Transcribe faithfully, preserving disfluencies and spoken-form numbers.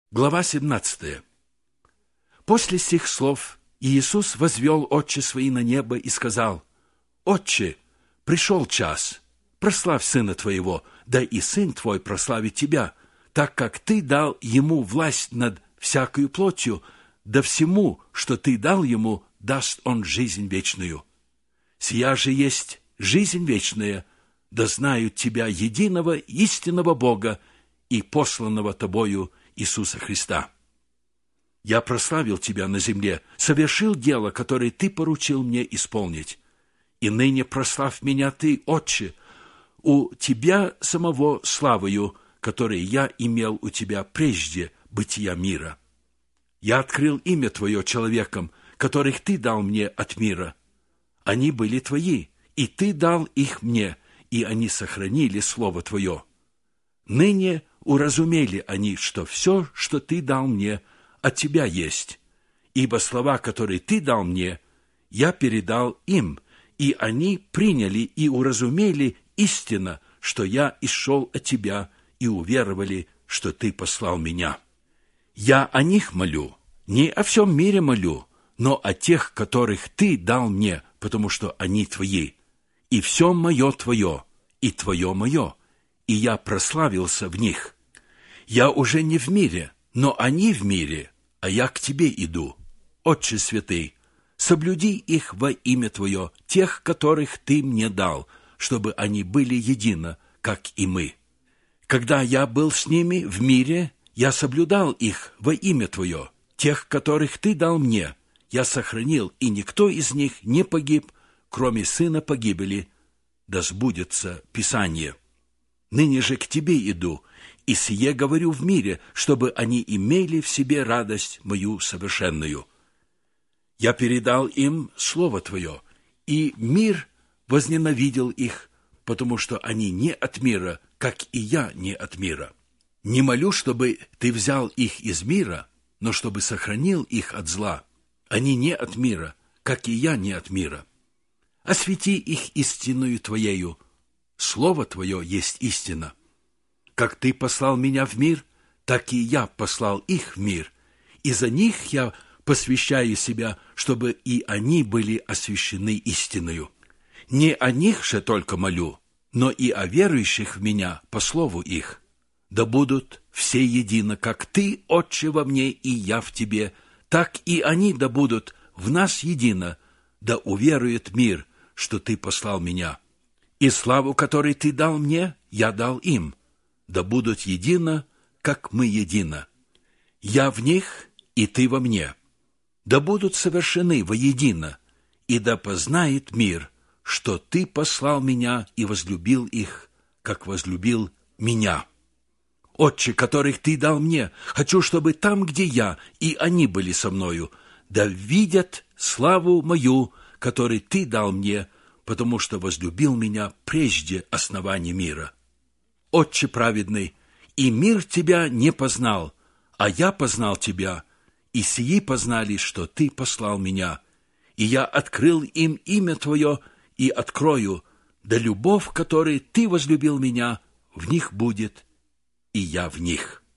Глава семнадцатая. После сих слов Иисус возвел очи свои на небо и сказал: «Отче, пришел час, прославь Сына Твоего, да и Сын Твой прославит Тебя, так как Ты дал Ему власть над всякою плотью, да всему, что Ты дал Ему, даст Он жизнь вечную. Сия же есть жизнь вечная, да знают Тебя, единого истинного Бога и посланного Тобою Иисуса Христа. Я прославил Тебя на земле, совершил дело, которое Ты поручил мне исполнить. И ныне прославь меня Ты, Отче, у Тебя самого славою, которое я имел у Тебя прежде бытия мира. Я открыл имя Твое человекам, которых Ты дал мне от мира. Они были Твои, и Ты дал их мне, и они сохранили Слово Твое. Ныне уразумели они, что все, что Ты дал мне, от Тебя есть, ибо слова, которые Ты дал мне, я передал им, и они приняли и уразумели истинно, что я исшел от Тебя, и уверовали, что Ты послал меня. Я о них молю, не о всем мире молю, но о тех, которых Ты дал мне, потому что они Твои, и все мое Твое, и Твое мое, и я прославился в них. Я уже не в мире, но они в мире, а я к Тебе иду. Отче святый, соблюди их во имя Твое, тех, которых Ты мне дал, чтобы они были едино, как и мы. Когда я был с ними в мире, я соблюдал их во имя Твое, тех, которых Ты дал мне, я сохранил, и никто из них не погиб, кроме сына погибели, да сбудется Писание. Ныне же к Тебе иду, и сие говорю в мире, чтобы они имели в себе радость мою совершенную. Я передал им Слово Твое, и мир возненавидел их, потому что они не от мира, как и я не от мира. Не молю, чтобы Ты взял их из мира, но чтобы сохранил их от зла. Они не от мира, как и я не от мира. Освети их истиною Твоею. Слово Твое есть истина. Как Ты послал меня в мир, так и я послал их в мир, и за них я посвящаю себя, чтобы и они были освящены истиною. Не о них же только молю, но и о верующих в меня по слову их. Да будут все едино, как Ты, Отче, во мне, и я в Тебе, так и они да будут в нас едино, да уверует мир, что Ты послал меня. И славу, которую Ты дал мне, я дал им, да будут едино, как мы едино. Я в них, и Ты во мне. Да будут совершены воедино, и да познает мир, что Ты послал меня и возлюбил их, как возлюбил меня. Отче, которых Ты дал мне, хочу, чтобы там, где я, и они были со мною, да видят славу мою, которую Ты дал мне, потому что возлюбил меня прежде основания мира. Отче праведный, и мир Тебя не познал, а я познал Тебя, и сии познали, что Ты послал меня, и я открыл им имя Твое и открою, да любовь, которой Ты возлюбил меня, в них будет, и я в них».